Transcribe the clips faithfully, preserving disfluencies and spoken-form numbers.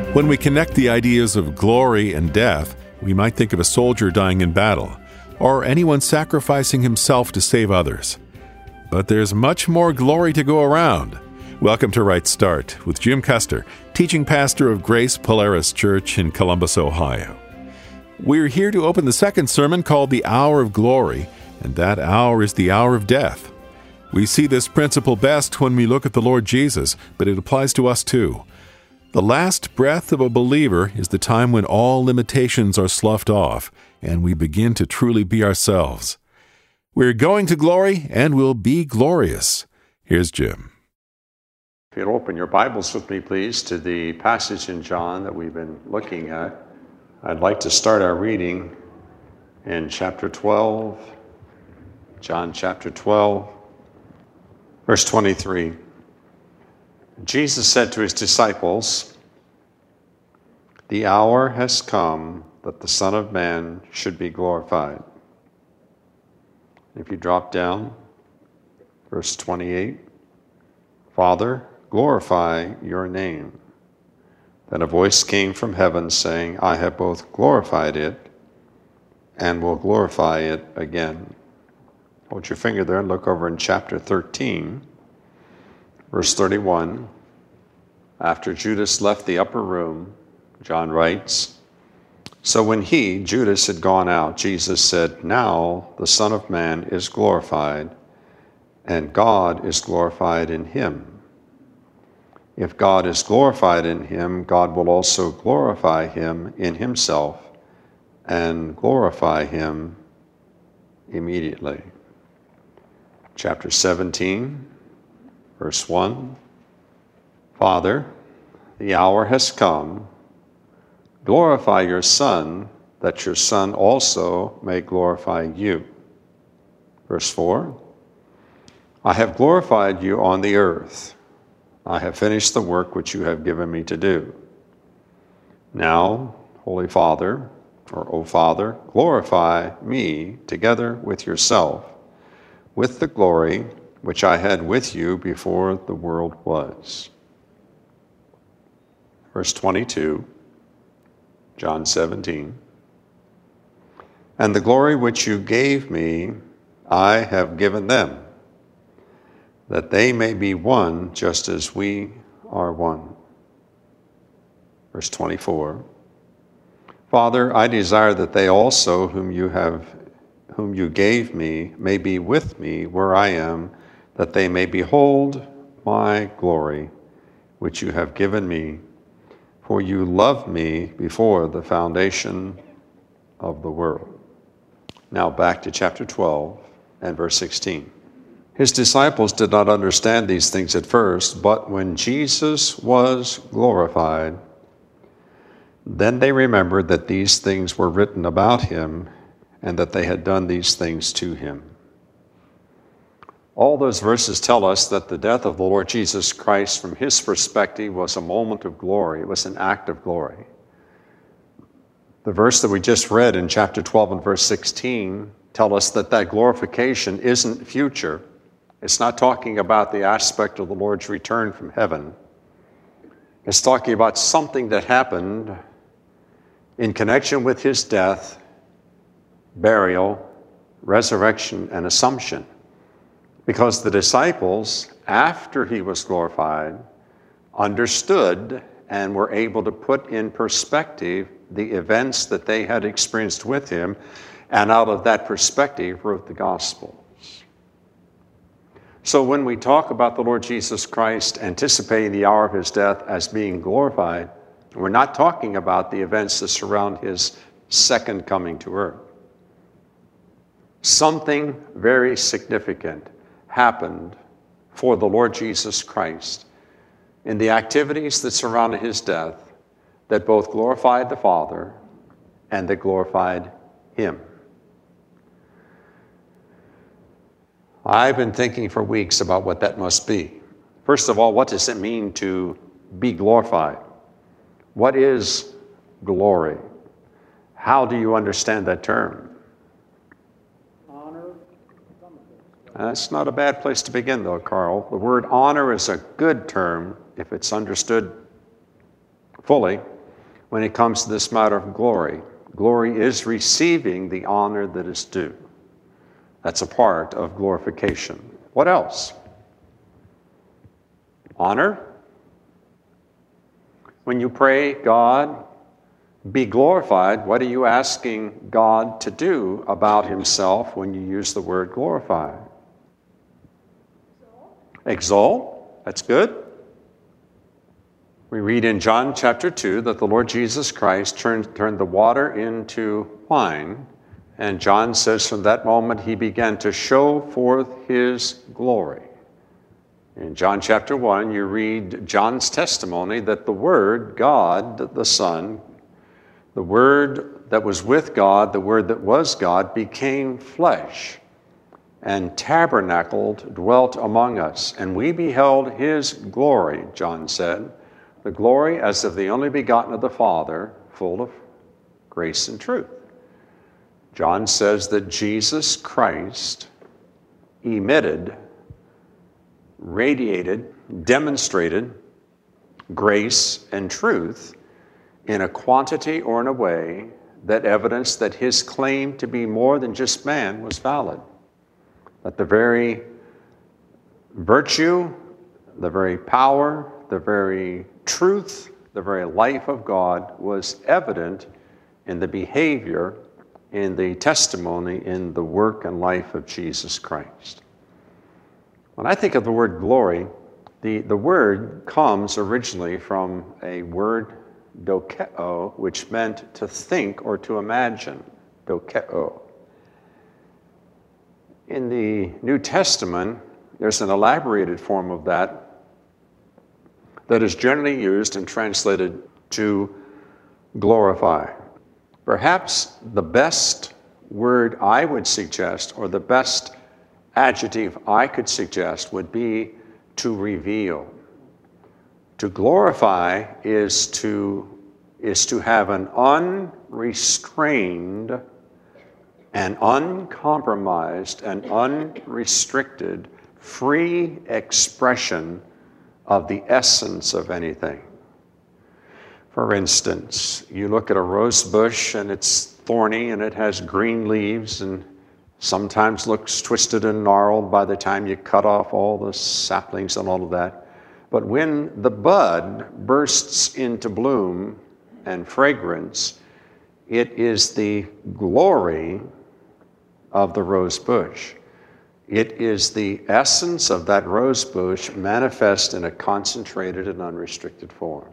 When we connect the ideas of glory and death, we might think of a soldier dying in battle, or anyone sacrificing himself to save others. But there's much more glory to go around. Welcome to Right Start with Jim Custer, teaching pastor of Grace Polaris Church in Columbus, Ohio. We're here to open the second sermon called The Hour of Glory, and that hour is the hour of death. We see this principle best when we look at the Lord Jesus, but it applies to us too. The last breath of a believer is the time when all limitations are sloughed off, and we begin to truly be ourselves. We're going to glory, and we'll be glorious. Here's Jim. If you'll open your Bibles with me, please, to the passage in John that we've been looking at. I'd like to start our reading in chapter twelve, John chapter twelve, verse twenty-three. Jesus said to his disciples, "The hour has come that the Son of Man should be glorified." If you drop down, verse twenty-eight, "Father, glorify your name." Then a voice came from heaven saying, "I have both glorified it and will glorify it again." Hold your finger there and look over in chapter thirteen, verse thirty-one. After Judas left the upper room, John writes, "So when he, Judas, had gone out, Jesus said, 'Now the Son of Man is glorified, and God is glorified in him. If God is glorified in him, God will also glorify him in himself and glorify him immediately.'" Chapter seventeen, verse one. "Father, the hour has come. Glorify your Son, that your Son also may glorify you." Verse four. "I have glorified you on the earth. I have finished the work which you have given me to do. Now, Holy Father, or O Father, glorify me together with yourself, with the glory which I had with you before the world was." Verse twenty-two, John seventeen. "And the glory which you gave me, I have given them, that they may be one just as we are one." Verse twenty-four. "Father, I desire that they also whom you have whom you gave me may be with me where I am, that they may behold my glory, which you have given me, for you loved me before the foundation of the world." Now back to chapter twelve and verse sixteen. "His disciples did not understand these things at first, but when Jesus was glorified, then they remembered that these things were written about him and that they had done these things to him." All those verses tell us that the death of the Lord Jesus Christ, from his perspective, was a moment of glory. It was an act of glory. The verse that we just read in chapter twelve and verse sixteen tell us that that glorification isn't future. It's not talking about the aspect of the Lord's return from heaven. It's talking about something that happened in connection with his death, burial, resurrection, and assumption. Because the disciples, after he was glorified, understood and were able to put in perspective the events that they had experienced with him, and out of that perspective wrote the Gospels. So when we talk about the Lord Jesus Christ anticipating the hour of his death as being glorified, we're not talking about the events that surround his second coming to earth. Something very significant happened for the Lord Jesus Christ in the activities that surrounded his death that both glorified the Father and that glorified him. I've been thinking for weeks about what that must be. First of all, what does it mean to be glorified? What is glory? How do you understand that term? Honor. That's not a bad place to begin, though, Carl. The word honor is a good term if it's understood fully. when it comes to this matter of glory. Glory is receiving the honor that is due. That's a part of glorification. What else? Honor. When you pray, God, be glorified, what are you asking God to do about himself when you use the word glorify? Exalt. Exalt. That's good. We read in John chapter two that the Lord Jesus Christ turned, turned the water into wine, and John says from that moment he began to show forth his glory. In John chapter one, you read John's testimony that the Word, God, the Son, the Word that was with God, the Word that was God, became flesh and tabernacled, dwelt among us. And we beheld his glory, John said, the glory as of the only begotten of the Father, full of grace and truth. John says that Jesus Christ emitted, radiated, demonstrated grace and truth in a quantity or in a way that evidenced that his claim to be more than just man was valid. That the very virtue, the very power, the very truth, the very life of God was evident in the behavior, in the testimony, in the work and life of Jesus Christ. When I think of the word glory, the, the word comes originally from a word dokeo, which meant to think or to imagine, dokeo. In the New Testament, there's an elaborated form of that that is generally used and translated to glorify. Perhaps the best word I would suggest, or the best adjective I could suggest, would be to reveal. To glorify is to, is to have an unrestrained and uncompromised and unrestricted free expression of the essence of anything. For instance, you look at a rose bush and it's thorny and it has green leaves and sometimes looks twisted and gnarled by the time you cut off all the saplings and all of that. But when the bud bursts into bloom and fragrance, it is the glory of the rose bush. It is the essence of that rose bush manifest in a concentrated and unrestricted form.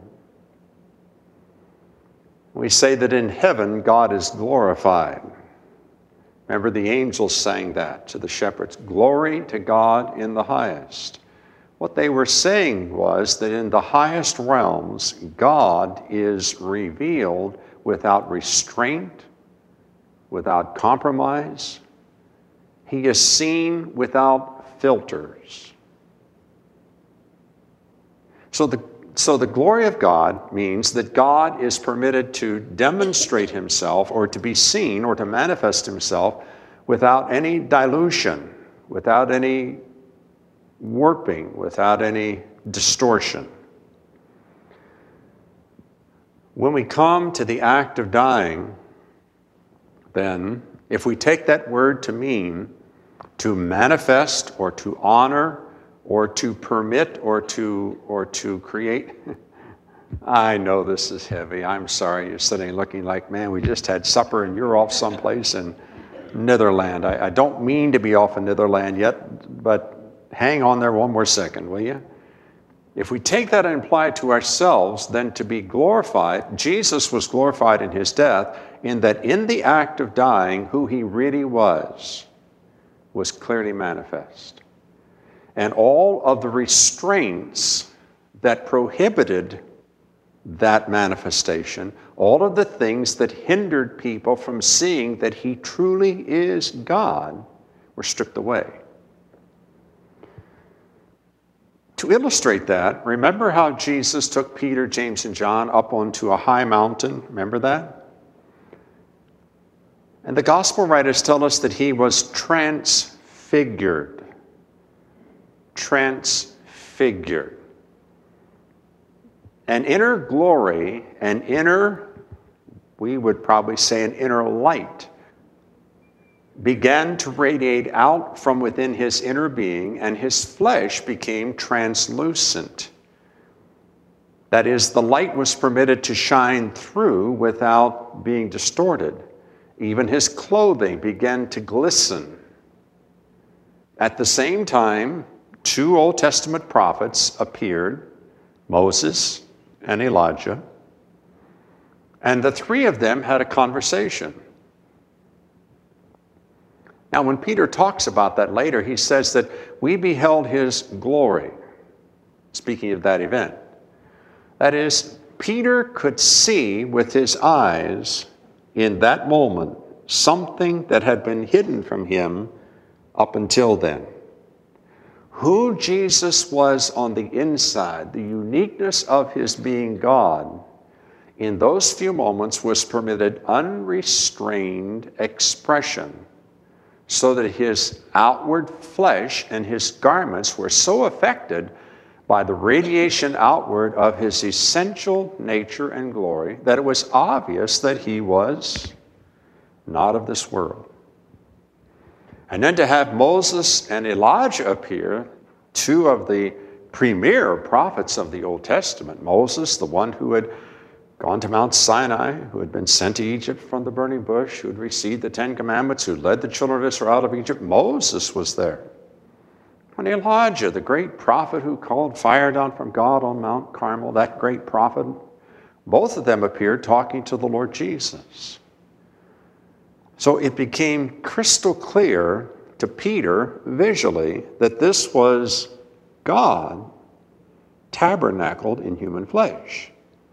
We say that in heaven, God is glorified. Remember, the angels sang that to the shepherds, glory to God in the highest. What they were saying was that in the highest realms, God is revealed without restraint, without compromise. He is seen without filters. So the, so the glory of God means that God is permitted to demonstrate himself or to be seen or to manifest himself without any dilution, without any warping, without any distortion. When we come to the act of dying, then, if we take that word to mean to manifest or to honor or to permit or to or to create, I know this is heavy. I'm sorry you're sitting looking like, man, we just had supper and you're off someplace in Netherland. I, I don't mean to be off in Netherland yet, but hang on there one more second, will you? If we take that and apply it to ourselves, then to be glorified, Jesus was glorified in his death, in that in the act of dying, who he really was, was clearly manifest. And all of the restraints that prohibited that manifestation, all of the things that hindered people from seeing that he truly is God, were stripped away. To illustrate that, remember how Jesus took Peter, James, and John up onto a high mountain? Remember that? And the gospel writers tell us that he was transfigured. Transfigured. An inner glory, an inner we would probably say an inner light, began to radiate out from within his inner being, and his flesh became translucent. That is, the light was permitted to shine through without being distorted. Even his clothing began to glisten. At the same time, two Old Testament prophets appeared, Moses and Elijah, and the three of them had a conversation. Now, when Peter talks about that later, he says that we beheld his glory, speaking of that event. That is, Peter could see with his eyes in that moment something that had been hidden from him up until then. Who Jesus was on the inside, the uniqueness of his being God, in those few moments was permitted unrestrained expression, so that his outward flesh and his garments were so affected by the radiation outward of his essential nature and glory that it was obvious that he was not of this world. And then to have Moses and Elijah appear, two of the premier prophets of the Old Testament. Moses, the one who had gone to Mount Sinai, who had been sent to Egypt from the burning bush, who had received the Ten Commandments, who led the children of Israel out of Egypt. Moses was there. And Elijah, the great prophet who called fire down from God on Mount Carmel, that great prophet, both of them appeared talking to the Lord Jesus. So it became crystal clear to Peter visually that this was God tabernacled in human flesh.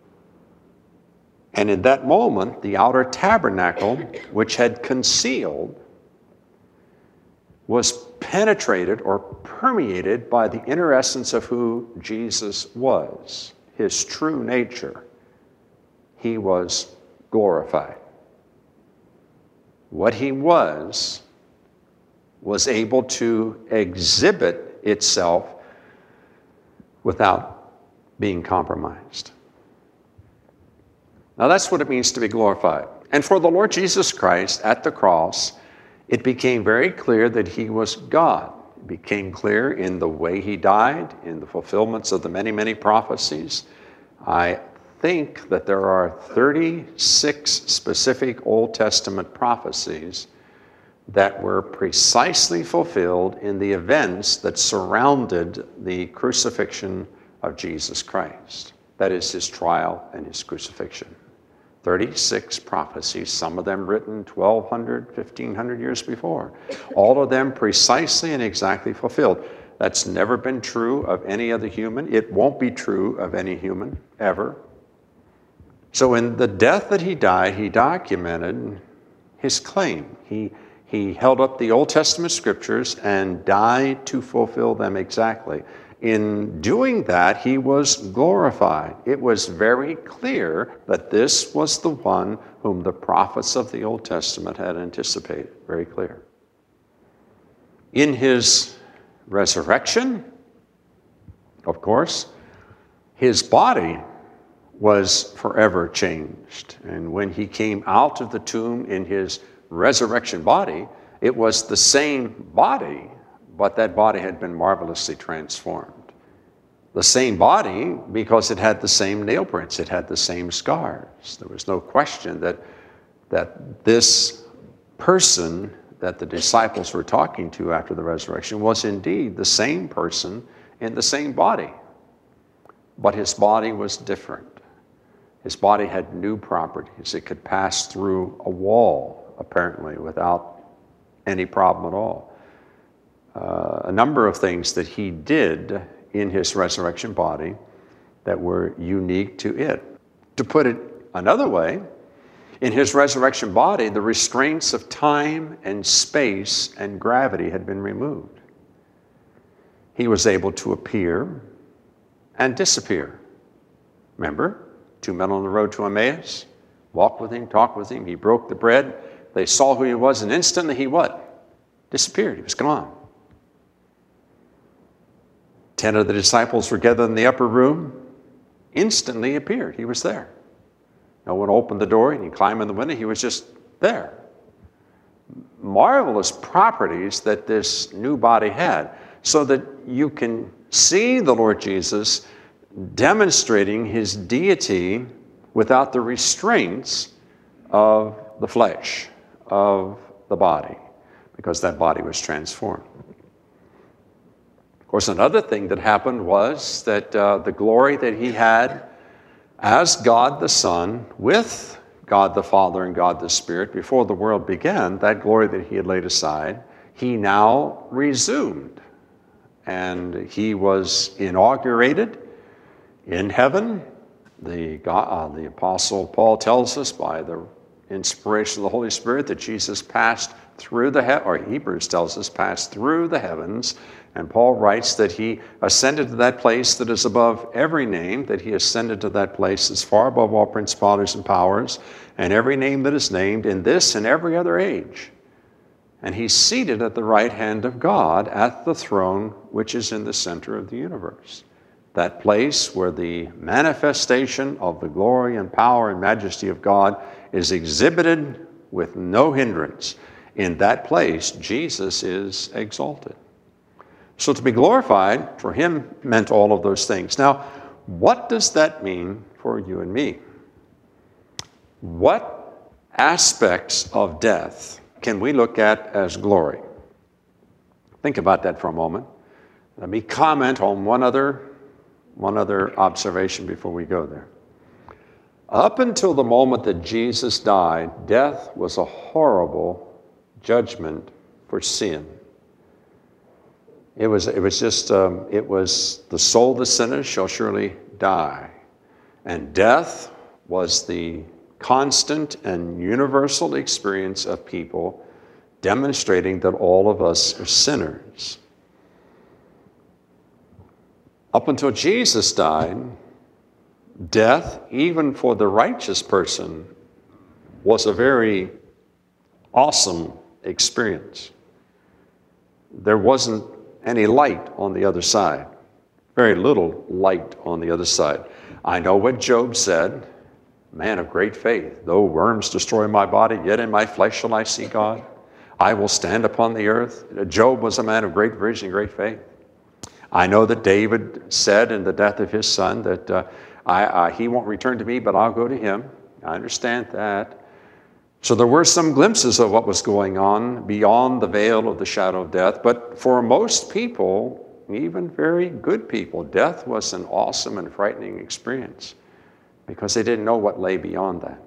And in that moment, the outer tabernacle, which had concealed, was penetrated or permeated by the inner essence of who Jesus was, his true nature. He was glorified. What he was, was able to exhibit itself without being compromised. Now that's what it means to be glorified. And for the Lord Jesus Christ at the cross, it became very clear that he was God. It became clear in the way he died, in the fulfillments of the many, many prophecies. I think that there are thirty-six specific Old Testament prophecies that were precisely fulfilled in the events that surrounded the crucifixion of Jesus Christ. That is his trial and his crucifixion. thirty-six prophecies, some of them written twelve hundred, fifteen hundred years before. All of them precisely and exactly fulfilled. That's never been true of any other human. It won't be true of any human, ever. So in the death that he died, he documented his claim. He, he held up the Old Testament scriptures and died to fulfill them exactly. In doing that, he was glorified. It was very clear that this was the one whom the prophets of the Old Testament had anticipated. Very clear. In his resurrection, of course, his body was forever changed. And when he came out of the tomb in his resurrection body, it was the same body, but that body had been marvelously transformed. The same body because it had the same nail prints, it had the same scars. There was no question that, that this person that the disciples were talking to after the resurrection was indeed the same person in the same body. But his body was different. His body had new properties. It could pass through a wall, apparently, without any problem at all. Uh, a number of things that he did in his resurrection body that were unique to it. To put it another way, in his resurrection body, the restraints of time and space and gravity had been removed. He was able to appear and disappear. Remember, two men on the road to Emmaus, walked with him, talked with him, he broke the bread, they saw who he was, and instantly he what? Disappeared, he was gone. Ten of the disciples were gathered in the upper room, instantly appeared, he was there. No one opened the door, and he climbed in the window. He was just there. Marvelous properties that this new body had, so that you can see the Lord Jesus demonstrating his deity without the restraints of the flesh, of the body, because that body was transformed. Of course, another thing that happened was that uh, the glory that he had as God the Son with God the Father and God the Spirit before the world began, that glory that he had laid aside, he now resumed. And he was inaugurated in heaven. The, God, uh, the Apostle Paul tells us by the inspiration of the Holy Spirit that Jesus passed through the, he- or Hebrews tells us, passed through the heavens. And Paul writes that he ascended to that place that is above every name, that he ascended to that place that's far above all principalities and powers, and every name that is named in this and every other age. And he's seated at the right hand of God at the throne which is in the center of the universe. That place where the manifestation of the glory and power and majesty of God is exhibited with no hindrance. In that place, Jesus is exalted. So to be glorified for him meant all of those things. Now, what does that mean for you and me? What aspects of death can we look at as glory? Think about that for a moment. Let me comment on one other, one other observation before we go there. Up until the moment that Jesus died, death was a horrible judgment for sin. It was, it was just, um, it was the soul of the sinner shall surely die. And death was the constant and universal experience of people, demonstrating that all of us are sinners. Up until Jesus died, death, even for the righteous person, was a very awesome experience. There wasn't any light on the other side. Very little light on the other side. I know what Job said, man of great faith, though worms destroy my body, yet in my flesh shall I see God. I will stand upon the earth. Job was a man of great vision and great faith. I know that David said in the death of his son that uh, I, uh, he won't return to me, but I'll go to him. I understand that. So there were some glimpses of what was going on beyond the veil of the shadow of death. But for most people, even very good people, death was an awesome and frightening experience because they didn't know what lay beyond that.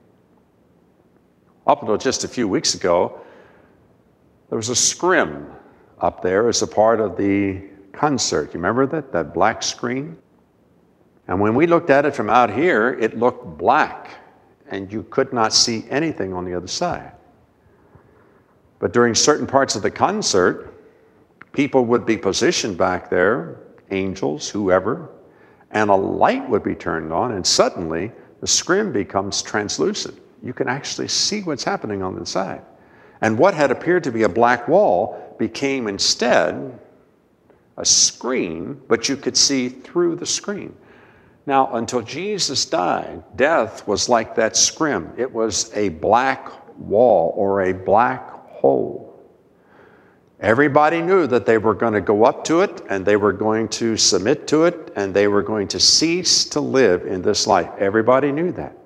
Up until just a few weeks ago, there was a scrim up there as a part of the concert. You remember that, that black screen? And when we looked at it from out here, it looked black, and you could not see anything on the other side. But during certain parts of the concert, people would be positioned back there, angels, whoever, and a light would be turned on, and suddenly the scrim becomes translucent. You can actually see what's happening on the side. And what had appeared to be a black wall became instead a screen, but you could see through the screen. Now, until Jesus died, death was like that scrim. It was a black wall or a black hole. Everybody knew that they were going to go up to it, and they were going to submit to it, and they were going to cease to live in this life. Everybody knew that.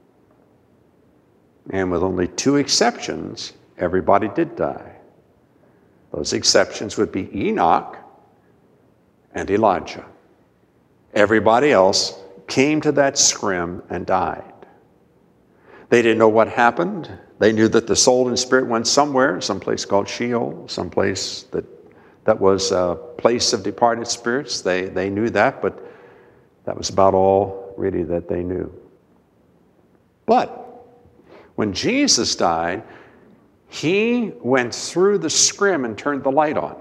And with only two exceptions, everybody did die. Those exceptions would be Enoch and Elijah. Everybody else came to that scrim and died. They didn't know what happened. They knew that the soul and spirit went somewhere, someplace called Sheol, someplace that, that was a place of departed spirits. They, they knew that, but that was about all really that they knew. But when Jesus died, he went through the scrim and turned the light on.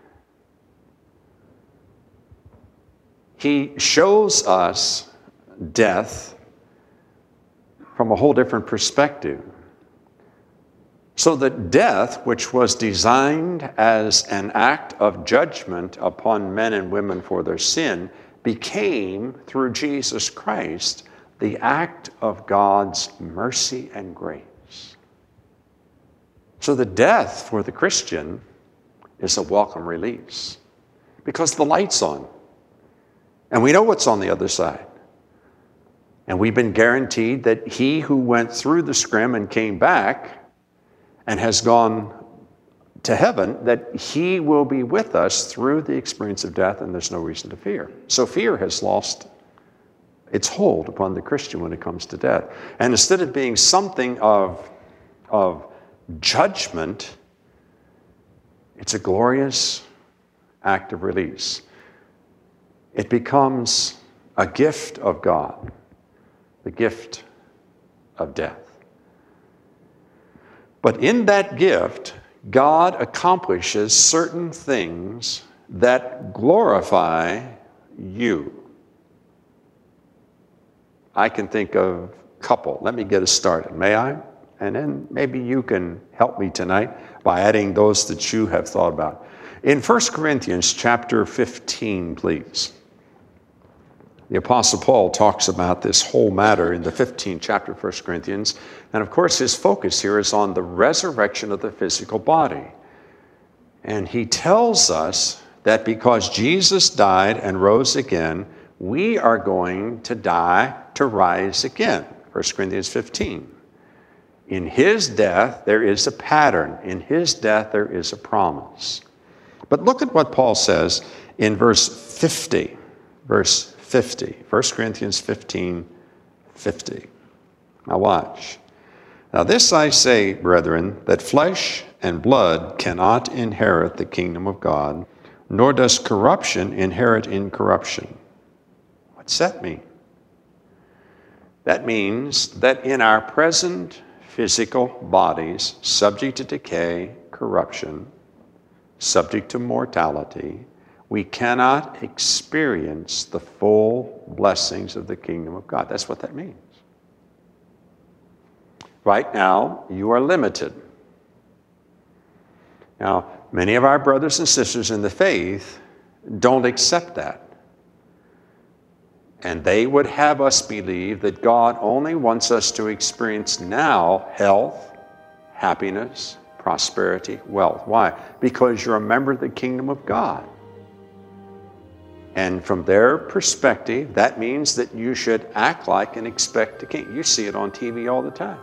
He shows us death from a whole different perspective. So that death, which was designed as an act of judgment upon men and women for their sin, became, through Jesus Christ, the the act of God's mercy and grace. So the death for the Christian is a welcome release because the light's on. And we know what's on the other side. And we've been guaranteed that he who went through the scrim and came back and has gone to heaven, that he will be with us through the experience of death, and there's no reason to fear. So fear has lost its hold upon the Christian when it comes to death. And instead of being something of, of judgment, it's a glorious act of release. It becomes a gift of God, the gift of death. But in that gift, God accomplishes certain things that glorify you. I can think of a couple. Let me get us started, may I? And then maybe you can help me tonight by adding those that you have thought about. In First Corinthians chapter fifteen, please. The Apostle Paul talks about this whole matter in the fifteenth chapter of First Corinthians. And of course, his focus here is on the resurrection of the physical body. And he tells us that because Jesus died and rose again, we are going to die to rise again. First Corinthians fifteen. In his death, there is a pattern. In his death, there is a promise. But look at what Paul says in verse fifty. Verse fifty. First Corinthians fifteen, fifty. Now watch. Now this I say, brethren, that flesh and blood cannot inherit the kingdom of God, nor does corruption inherit incorruption. What's that mean? That means that in our present physical bodies, subject to decay, corruption, subject to mortality, we cannot experience the full blessings of the kingdom of God. That's what that means. Right now, you are limited. Now, many of our brothers and sisters in the faith don't accept that. And they would have us believe that God only wants us to experience now health, happiness, prosperity, wealth. Why? Because you're a member of the kingdom of God. And from their perspective, that means that you should act like and expect the king. You see it on T V all the time.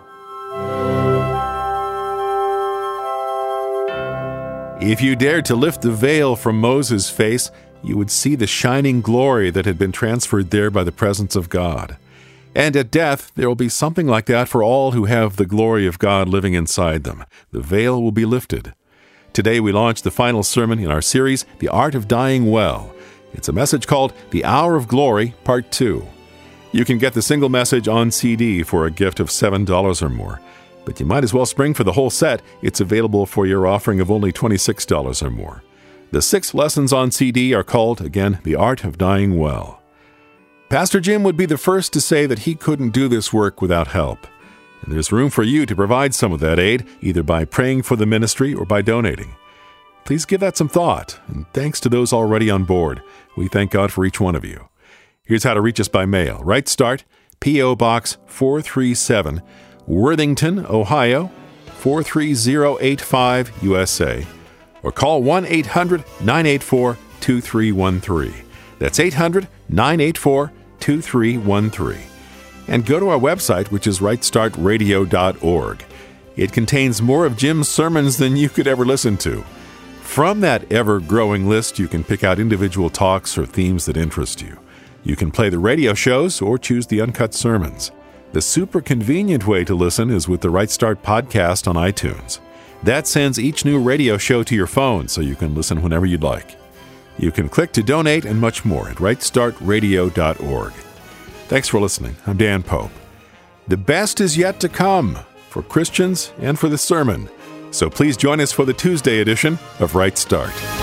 If you dared to lift the veil from Moses' face, you would see the shining glory that had been transferred there by the presence of God. And at death, there will be something like that for all who have the glory of God living inside them. The veil will be lifted. Today we launch the final sermon in our series, The Art of Dying Well. It's a message called The Hour of Glory, Part two. You can get the single message on C D for a gift of seven dollars or more. But you might as well spring for the whole set. It's available for your offering of only twenty-six dollars or more. The six lessons on C D are called, again, The Art of Dying Well. Pastor Jim would be the first to say that he couldn't do this work without help. And there's room for you to provide some of that aid, either by praying for the ministry or by donating. Please give that some thought, and thanks to those already on board. We thank God for each one of you. Here's how to reach us by mail. Right Start, P O. Box four three seven, Worthington, Ohio, four three zero eight five, U S A. Or call one eight hundred nine eight four two three one three. That's eight hundred nine eight four two three one three. And go to our website, which is right start radio dot org. It contains more of Jim's sermons than you could ever listen to. From that ever-growing list, you can pick out individual talks or themes that interest you. You can play the radio shows or choose the uncut sermons. The super convenient way to listen is with the Right Start podcast on iTunes. That sends each new radio show to your phone so you can listen whenever you'd like. You can click to donate and much more at right start radio dot org. Thanks for listening. I'm Dan Pope. The best is yet to come for Christians and for the sermon. So please join us for the Tuesday edition of Right Start.